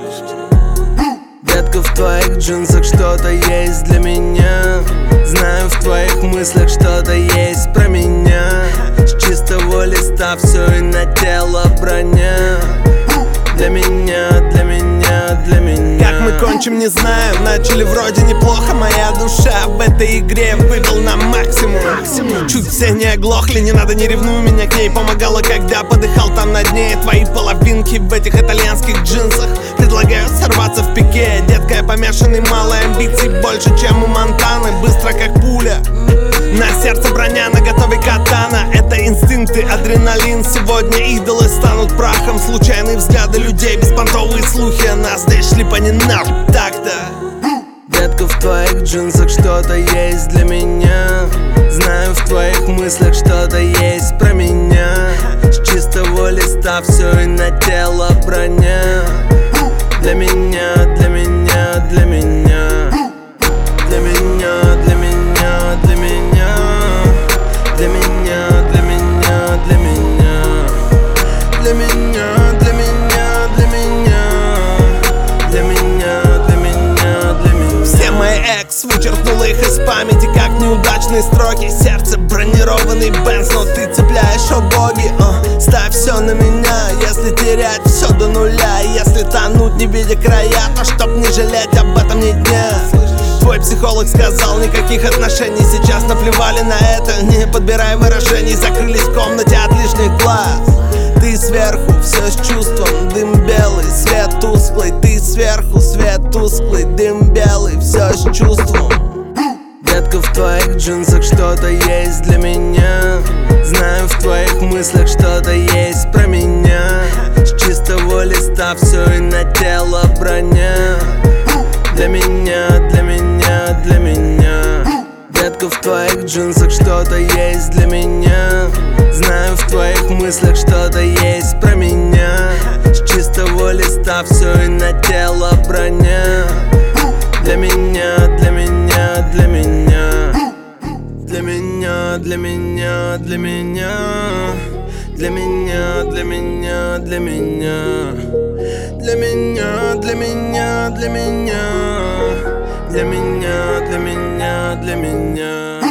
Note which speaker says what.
Speaker 1: Детка, в твоих джинсах что-то есть для меня. Знаю, в твоих мыслях что-то есть про меня. С чистого листа все и на тело броня. Для меня, для меня, для меня.
Speaker 2: Как мы кончим, не знаю. Начали вроде неплохо. Моя душа в этой игре вывел на максимум. Чуть все не оглохли, не надо, не ревнуй меня к ней. Помогала, когда подыхал там на дне. Твои половинки в этих итальянских джинсах предлагают сорваться в пике. Детка, я помешанный, мало амбиций, больше, чем у Монтаны. Быстро, как пуля. На сердце броня, на готове катана. Это инстинкты, адреналин. Сегодня идолы станут прахом. Случайные взгляды людей, беспонтовые слухи о нас. Да и шли по ненав, так-то.
Speaker 1: Детка, в твоих джинсах что-то есть для меня. Знаю, в твоих мыслях что-то есть про меня. С чистого листа все и на тело броня. Для меня, для меня, для меня. Для меня, для меня, для меня. Для меня, для меня, для меня. Для меня, для меня, для меня. Для меня, для меня, для меня.
Speaker 2: Все мои экс, вычеркнул их из памяти, как неудачные строки. Сердце бронированный Бенз, но ты цепляешь, о боги. Ставь все на меня, если терять все до нуля. Если тонуть, не видя края, то чтоб не жалеть об этом ни дня. Твой психолог сказал, никаких отношений. Сейчас наплевали на это, не подбирай выражений. Закрылись в комнате от лишних глаз. Ты сверху, все с чувством. Дым белый, свет тусклый. Ты сверху, свет тусклый. Дым белый, все с чувством.
Speaker 1: Детка, в твоих джинсах что-то есть для меня. Знаю, в твоих мыслях что-то есть про меня. С чистого листа все и на тело броня. Для меня, для меня, для меня. Детка, в твоих джинсах что-то есть для меня. Знаю, в твоих мыслях что-то есть про меня. С чистого листа все и на тело броня. Для меня, для меня, для меня. Для меня, для меня, для меня. Для меня, для меня, для меня. Для меня, для меня, для меня. Для меня, для меня, для меня.